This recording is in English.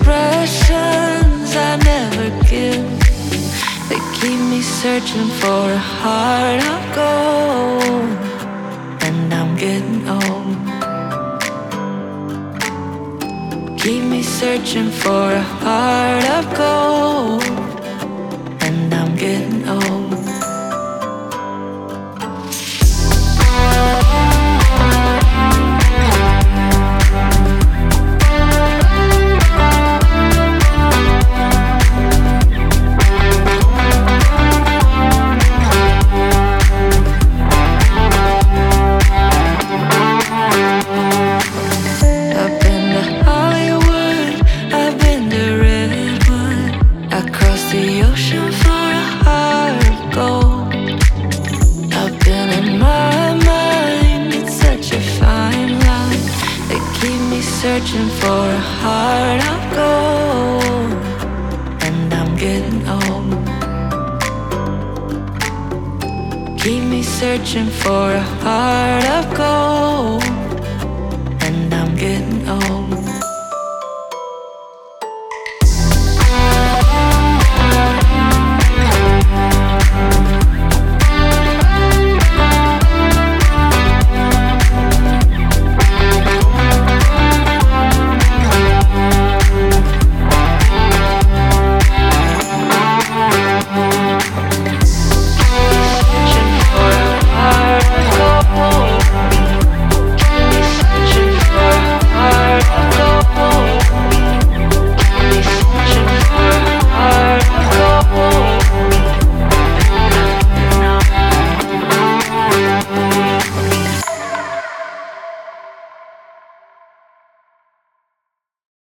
expressions I never give. They keep me searching for a heart of gold, and I'm getting old. Keep me searching for a heart of gold, and I'm getting old. Searching for a heart of gold, and I'm getting old. Keep me searching for a heart of